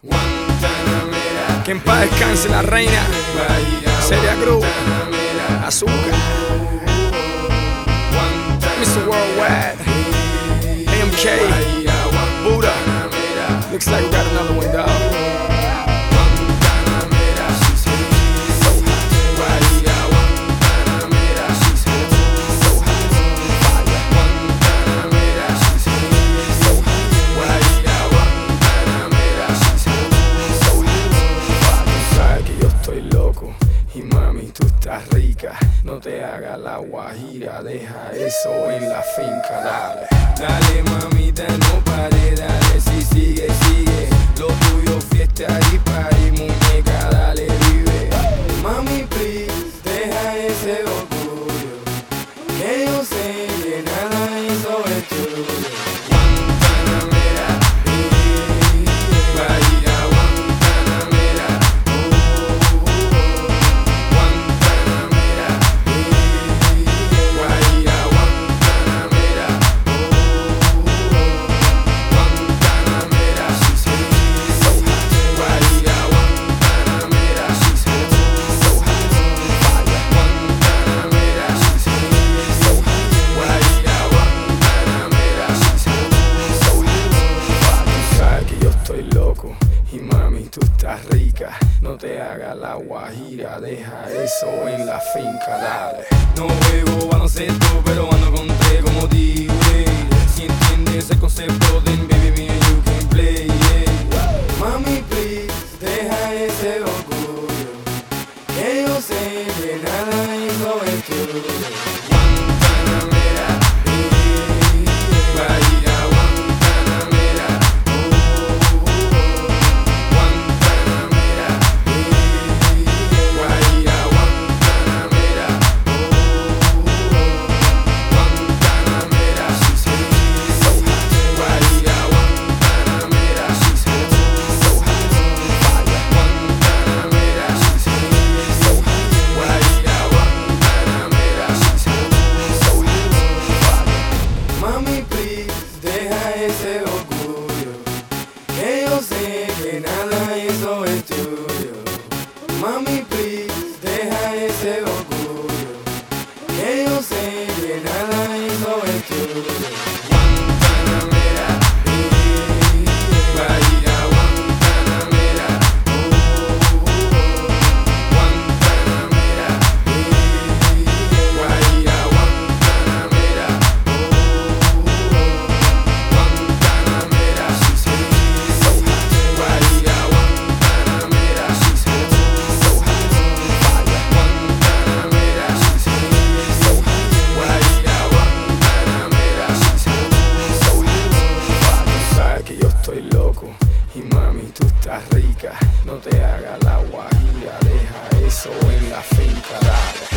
Que en paz descanse la reina Celia Cruz, Azúcar, Mr. Worldwide, AMK, Buddha. Looks like we got another one, dog. Rica, no te hagas la guajira, deja eso en la finca, dale. Dale mamita, no pare, dale, si sigue, sigue. Lo tuyo fiesta y party, muñeca, dale, vive. Mami, please, deja ese orgullo, que yo sé que nada hizo el tuyo. Y mami, tú estás rica, no te hagas la guajira, deja eso en la finca, dale. No juego baloncesto, pero ando con tres como D-Way. Si entiendes el concepto, then baby me and you can play, yeah. Mami, please, deja ese orgullo, que yo sé que nada hizo el tuyo. Ese orgullo, que yo sé que nada hizo el tuyo. Mami, please, deja ese orgullo, que yo sé que nada hizo el tuyo. Y mami, tú estás rica, no te hagas la guajira, deja eso en la finca, dale.